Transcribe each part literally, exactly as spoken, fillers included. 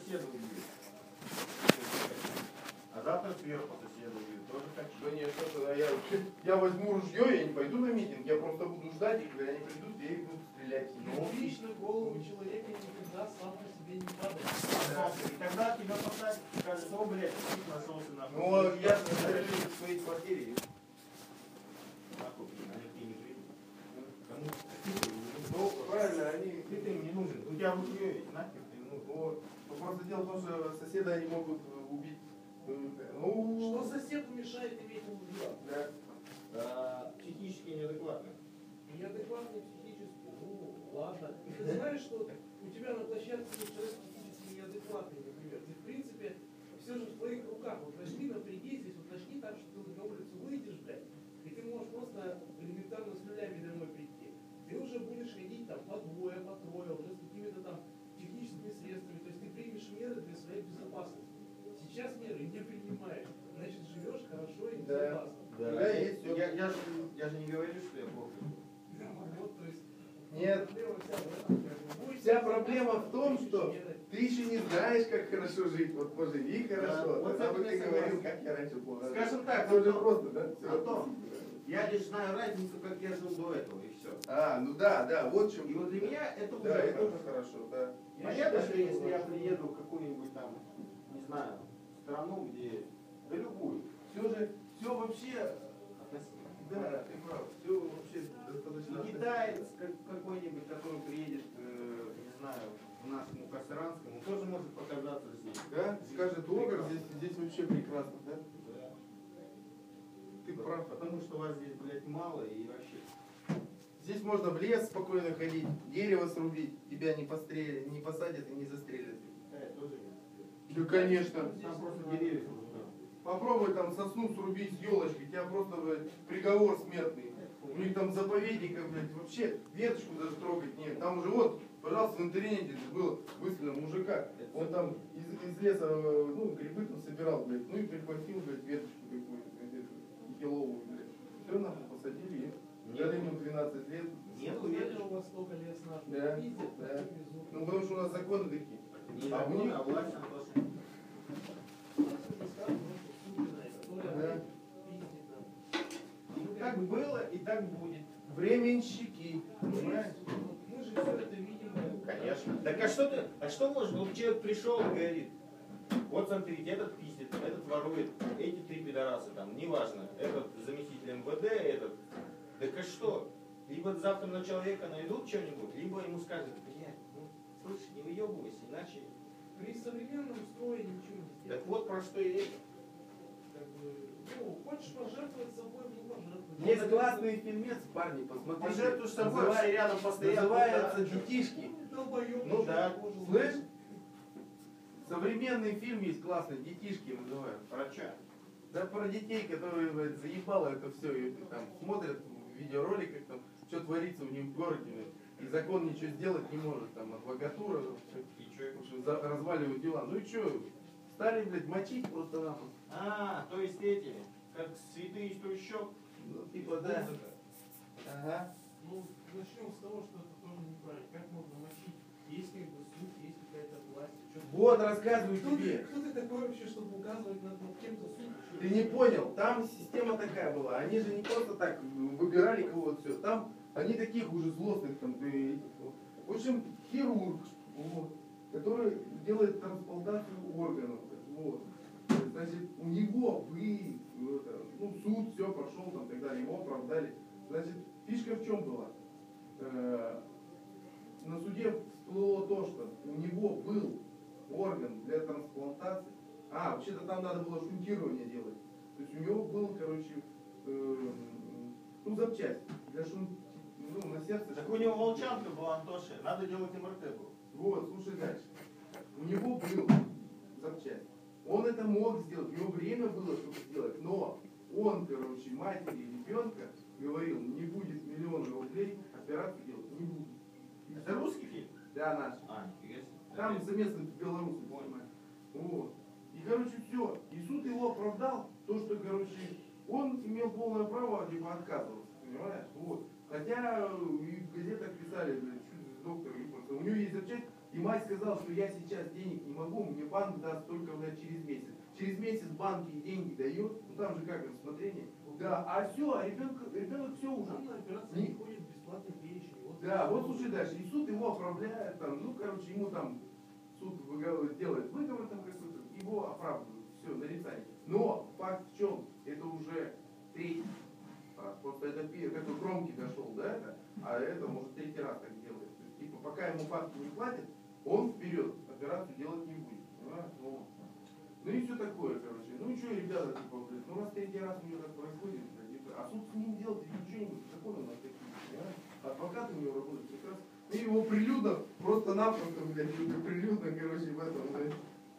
соседа убьют. А завтра сверху соседа убьют. Тоже хочу. Конечно, тогда я, я возьму ружье, я не пойду на митинг, я просто буду ждать, и когда они придут, я их буду стрелять. Но лично в голову человека никогда сам по себе не падает. Да. И тогда тебя посадят, скажут, о, блядь, ты нашелся на. Ну, я стреляю в своей квартире. Нахуй, они к тебе не придут. Кому? Ну, правильно, они... Ты им не нужен. У тебя ружье есть, нахер ты не нужен. Вот. Но просто дело в том, что соседа они могут убить. Ну, Что соседу мешает иметь ружье? да. А, психически неадекватно. Неадекватный психически, ну ладно. Ты знаешь, что у тебя на площадке есть человек психически неадекватный, например. Ты в принципе все же в твоих руках. Вот возьми, напряги здесь, вот начни так, что ты на улицу выйдешь, блядь, и ты можешь просто элементарно с нулями домой прийти. Ты уже будешь ходить там по двое, по трое, уже с какими-то там техническими средствами. То есть ты примешь меры для своей безопасности. Сейчас меры не принимаешь, значит живешь хорошо и безопасно. Да, Да, есть все. Я, я, же, я же не говорю, что я плохо. Вот, то есть, Нет. проблема вся в этом, как бы. Будь Вся ты проблема в том, ищешь что меры. ты еще не знаешь, как хорошо жить. Вот поживи хорошо. Да, вот Тогда бы это ты я говорил, согласен. как я раньше плохо жил. Скажем так, это уже Антон, просто, да? Всё. Антон, я лишь знаю разницу, как я жил до этого, и все. А, ну да, да, вот в чем. И вот для меня это уже Да, это хорошо. уже хорошо, да. Понятно, считаю, что если я важно. приеду в какую-нибудь там, не знаю, страну, где, да любую, Все же, все вообще, относительно. да, ты прав, все вообще достаточно. И китаец как- какой-нибудь, который приедет, э, не знаю, в наш Мухасранском, он тоже может показаться здесь. Да, скажет, о, как здесь, здесь вообще прекрасно, да? Да. Ты прав. Потому что вас здесь, блядь, мало и вообще. Здесь можно в лес спокойно ходить, дерево срубить, тебя не пострелят, не посадят и не застрелят. Китай тоже нет. Да, конечно. Там просто деревья уже. Попробуй там сосну срубить с елочкой, тебя просто, блядь, приговор смертный. У них там заповедников, блядь, вообще веточку даже трогать нет. Там уже вот, пожалуйста, в интернете было выставлено мужика. Он там из, из леса, ну, грибы там собирал, блядь, ну и прихватил, блядь, веточку какую-то, киловую, блядь. Все, нахуй, посадили, и дали ему двенадцать лет. Нет, Знаете, веточки. у вас столько лес наш, Да, пиздят, да. потом везут. Ну, потому что у нас законы такие. Не А у закон, них- а власть она тоже. У нас уже сказано, что суженая, которая Да. пиздит нам. И так было, и так будет. Временщики, понимаешь? Мы же все это видим. Конечно. Так а что ты, а что можно? Вот человек пришел и говорит, вот смотрите, этот пиздит, этот ворует, эти три пидораса там, неважно, этот заместитель эм вэ дэ, этот. Так а что? Либо завтра на человека найдут что-нибудь, либо ему скажут, блядь, ну, слушай, не выебывайся, иначе. При современном строе ничего не сделать. Так вот про что и речь. Как бы, ну, хочешь пожертвовать собой, ну пожертвуй. Есть классный фильмец, парни, посмотрите. Пожертвуй собой, Называется- все рядом постоянно. Называется да. «Детишки». Долбоёб, Ну да. кожу. Слышь? Современный фильм есть классный, «Детишки» называют. Про чё? Да про детей, которые, блядь, заебало это все, и там смотрят в видеороликах, там, что творится у них в городе, блядь, и закон ничего сделать не может, там, адвокатура, там, всё, И чё? в общем, за- разваливают дела. Ну и что, стали, блядь, мочить просто-напросто. А, то есть эти, как цветы из трущоб. Ну, типа, да. Ага. Ну, начнем с того, что это тоже неправильно. Как можно мочить? Есть как бы суд, есть какая-то власть. Чё ты- Вот, рассказываю Кто ты, тебе. кто ты такой вообще, чтобы указывать над, над кем-то суд? Ты не понял, там система такая была. Они же не просто так выбирали кого-то все. Там они таких уже злостных там. ты этих вот. В общем, хирург, вот, который делает трансплантацию органов. Вот. Значит, у него вы, это, ну, суд, все прошел, там, так далее, его оправдали. Значит, фишка в чем была? Э, на суде всплыло то, что у него был орган для трансплантации. А, вообще-то там надо было шунтирование делать. То есть у него был, короче, э, ну, запчасть для шун... ну, на сердце. Так у него волчанка была, Антоша, надо делать эм эр тэ было. Вот, слушай дальше. У него был запчасть. Он это мог сделать, у него время было, чтобы сделать, но он, короче, матери ребенка говорил, не будет миллиона рублей, операцию делать не буду. И Это русский фильм? Да, наш. А, интересно. Там совместно белорусы, понимаешь. Вот. И, короче, все. И суд его оправдал, то, что, короче, он имел полное право, типа, отказываться, понимаешь? Вот. Хотя и в газетах писали, блядь, что за доктор, ебаться. У него есть запчасть, И мать сказала, что я сейчас денег не могу, мне банк даст только, блядь, через месяц. Через месяц банки деньги дают, ну там же как рассмотрение. Да, а все, а ребенок, ребенок все уже. Там на операцию Не- не ходит бесплатный перечень. Вот Да, вот слушай дальше. И суд его оправляет, там, ну, короче, ему там суд выговор- делает выговор там какой-то, его оправдывают, все, нарицание. Но факт в чем? Это уже третий раз. Просто это пи- такой громкий дошел до этого, а это может третий раз так делает. То есть, типа, пока ему факт не платят, он вперед операцию делать не будет. Понимаешь? Ну, ну и все такое, короче. Ну и что, ребята, типа, блядь, ну раз третий раз у него так происходит, блядь, типа, а суд с ним делать ничего не будет. Законы у нас такие, понимаешь? Адвокат у него работает прекрасно. И его прилюдно, просто-напросто, блядь, прилюдно, короче, в этом, блядь,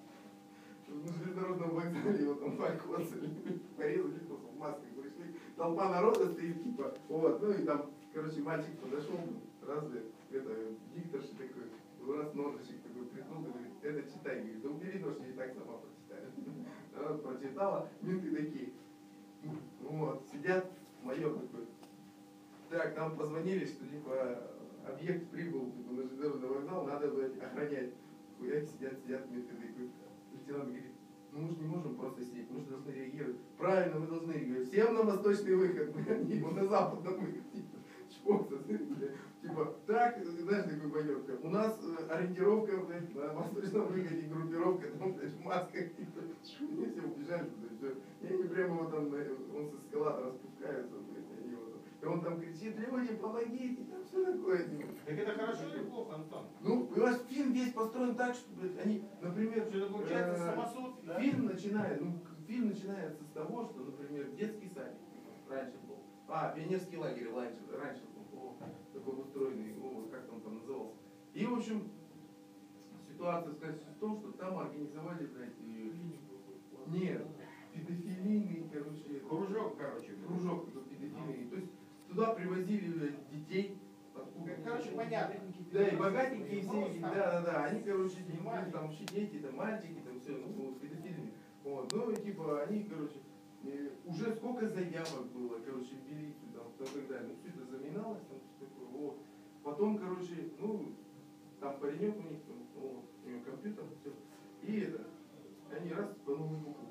на железнодорожном вокзале его там покоцали, порезали, просто в масках пришли. Толпа народа стоит, типа, вот, ну и там, короче, мальчик подошел, разве, это, дикторши такой, раз ножичек такой приткнул, говорит, это читай, говорит, да убери нож, я и так сама прочитаю. Народ прочитала, минки такие, вот, сидят, майор такой, так, нам позвонили, что, типа, объект прибыл, типа, на железнодорожный вокзал, надо, блядь, охранять. Хуяк, сидят, сидят, минки такой, лейтенант говорит, ну мы же не можем просто сидеть, мы же должны реагировать. Правильно, мы должны реагировать. Всем на восточный выход, блядь, ему на западном выход. Чпок, типа, так, знаешь, такой боевка. У нас э, ориентировка, блядь, на восточном выходе, группировка, там, блядь, в масках, типа, они все убежали, блядь, все. И они прямо его там, он с эскалатора спускается, блядь, они его там. И он там кричит, люди, помогите, там все такое. Типа. Так это хорошо или плохо, Антон? Ну, понимаешь, фильм весь построен так, что, блядь, они, например, Что это получается э, самосуд, да? фильм начинает, ну, фильм начинается с того, что, например, детский садик раньше был. А, пионерский лагерь раньше, раньше был, о, такой устроенный, о, как он там назывался. И, в общем, ситуация, сказать, в том, что там организовали, блядь, и... нет, педофилийный, короче, Кружок, короче. кружок такой педофилийный. То есть туда привозили, блядь, детей. Откуда? Короче, понятно. Да, и богатенькие все, Ну, эти, там. да, да, да, они, короче, Снимали. там вообще дети, там мальчики, там все, ну, с педофилами. Вот, ну, и типа, они, короче, э, уже сколько заявок было, короче, в милицию, там, то, так далее, ну, все это заминалось, там, все такое, вот. Потом, короче, ну, там паренек у них, там, вот, у него компьютер, все, и это, они раз по новой букве,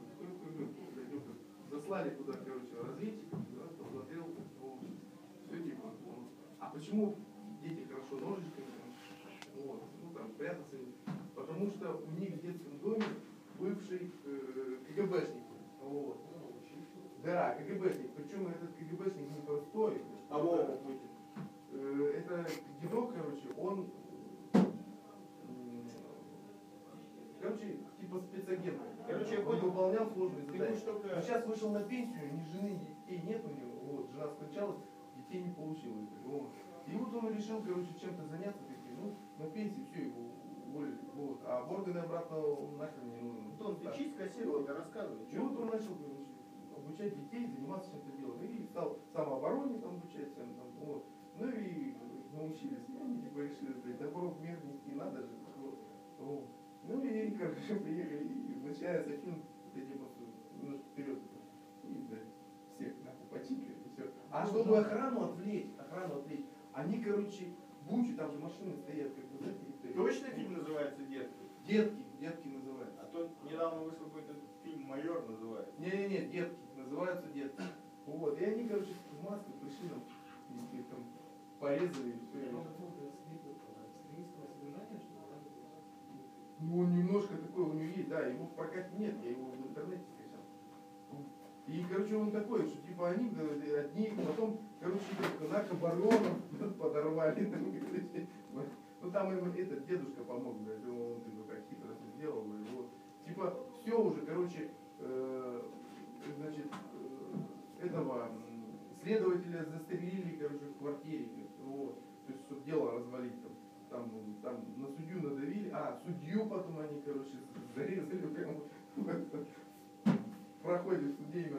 заслали туда, короче, разведчиков, раз посмотрел, вот, все, типа, вот. А почему дети хорошо ножичками, вот, ну там прятаться, потому что у них в детском доме бывший э, КГБшник, вот. Да, КГБшник, причем этот КГБшник не простой, А Вова Путин? э, это дедок, короче, он, м, короче, типа спецагент. Короче, я он понял. выполнял сложные Ты задачи. будешь только... Но сейчас вышел на пенсию, ни жены, ни детей нет у него, вот, жена скончалась, детей не получила. Вот. И вот он решил, короче, чем-то заняться, такие, ну, на пенсии все, его уволили, вот. А в органы обратно он нахрен не нужен. Антон, ты Так. чисто кассировал, рассказывай. И вот он начал, короче, обучать детей, заниматься чем-то делом. И стал самообороне там обучать всем, там, вот. Ну и научились. И они типа решили, блядь, добро в мир нести надо же. Вот. Вот. Ну и, короче, приехали, и начинается фильм, эти просто немножко вперед. И, блядь, всех нахуй почикали, и все. А чтобы охрану отвлечь, охрану отвлечь, они, короче, бучу, там же машины стоят, как бы, знаете, Точно фильм называется «Детки»? детки, детки называются. А то недавно вышел какой-то фильм «Майор» называется. Не-не-не, детки, называются детки. Вот, и они, короче, в масках пришли там, и их там порезали, и все. Ну, он немножко такой у него есть, да, его в прокате нет, я его в интернете скачал. И, короче, он такой, что типа они одни, потом, короче, наркобаронов подорвали, там, короче. Ну там ему этот дедушка помог, блядь, он типа так хитро сделал, блядь, вот. Типа, все уже, короче, э, значит, э, этого следователя застрелили, короче, в квартире, вот. То есть, чтобы дело развалить там. Там, там на судью надавили, а судью потом они, короче, зарезали прямо в проходе судейного.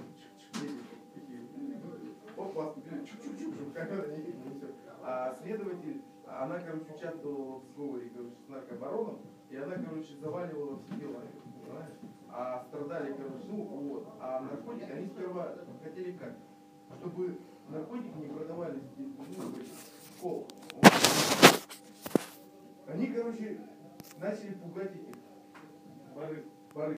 Опа, чук-чук-чук, камера не видно, не все. А следователь, она, короче, участвовала в сговоре, короче, с наркобароном, и она, короче, заваливала все дела, понимаешь? А страдали, короче, ну вот, а наркотики, они сперва хотели как? Чтобы наркотики не продавались ну, в школах. Они, короче, короче, начали пугать этих барыг.